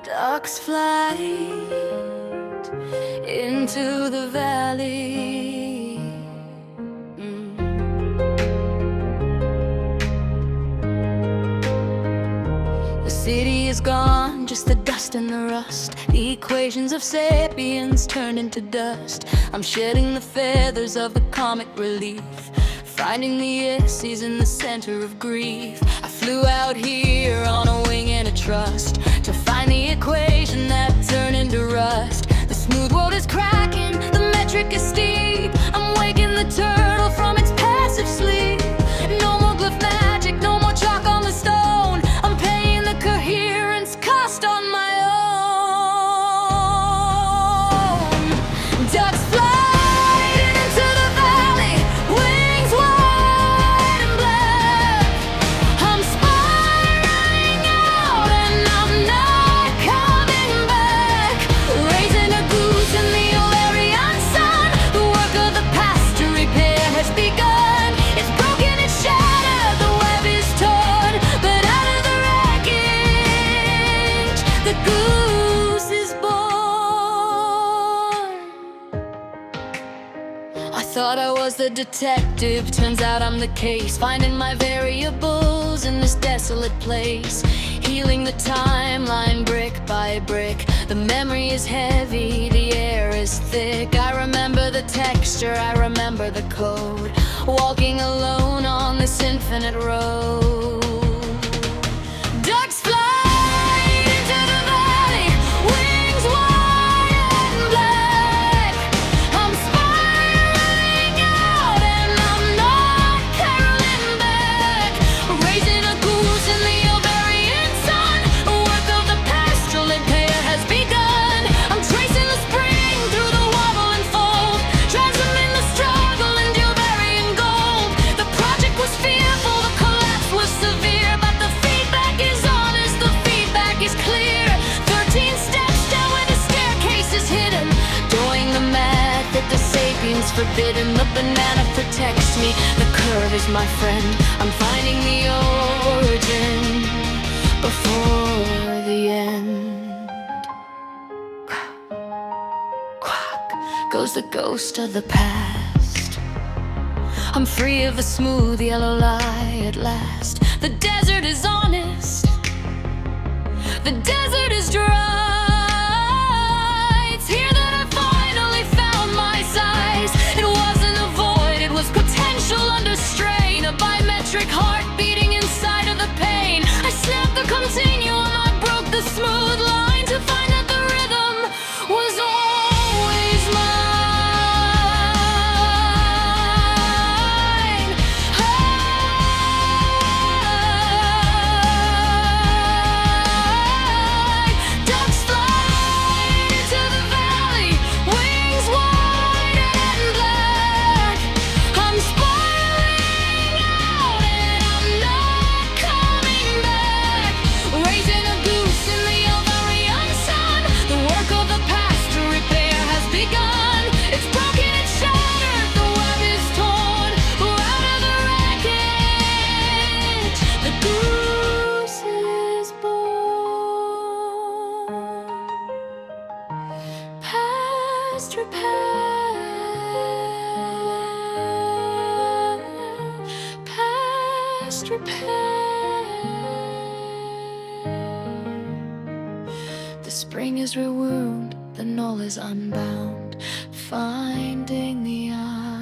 Ducks fly into the valley. The city is gone, just the dust and the rust. The equations of sapiens turned into dust. I'm shedding the feathers of the comic relief, finding the essays in the center of grief. I flew out here on a wing and a trust to find the equation that turned into rust. The smooth world is cracking, the metric is steep. I'm waking the turtle from its passive sleep. No more glyph magic, no more chalk on the stone. I'm paying the coherence cost on my own. Ducks fly into the valley, wings wide and black. I'm spiraling out and I'm not coming back. Raising a goose in the Olarian sun. The work of the past to repair has begun. It's broken, it's shattered, the web is torn, but out of the wreckage, the goose is born. I thought I was the detective, turns out I'm the case. Finding my variables in this desolate place. Healing the timeline brick by brick. The memory is heavy, the air is thick. I remember the texture, I remember the code. Walking alone on this infinite road. Ducks fly into the valley, wings wide and black. I'm spiraling out and I'm not caroling back. Raising a goose in the Olarian sun. The work of the pastoral impair has begun. I'm tracing the spring through the wobble and fold, transforming the struggle into Olarian gold. The project was fearful, the collapse was severe, but the feedback is honest, the feedback is clear. 13 steps down where the staircase is hidden, doing the math that the sapiens forbidden. The banana protects me, the curve is my friend. I'm finding the origin before the end. Quack goes the ghost of the past. I'm free of the smooth yellow lie at last. The desert is honest, the desert is dry. It's here that I finally found my size. It wasn't a void, it was potential under strain. A biometric heart beating inside of the pain. I snapped the continuum, I broke the smooth line to find that the rhythm was always mine. Ducks fly into the valley, wings wide and black. I'm spiraling out and I'm not coming back. Raising a goose in the Olarian sun. The work of the past to repair has begun. It's broken, it's shattered, the web is torn. We're out of the wreckage, the goose is born. Past repair, past repair. The spring is rewound, the null is unbound, finding the eye.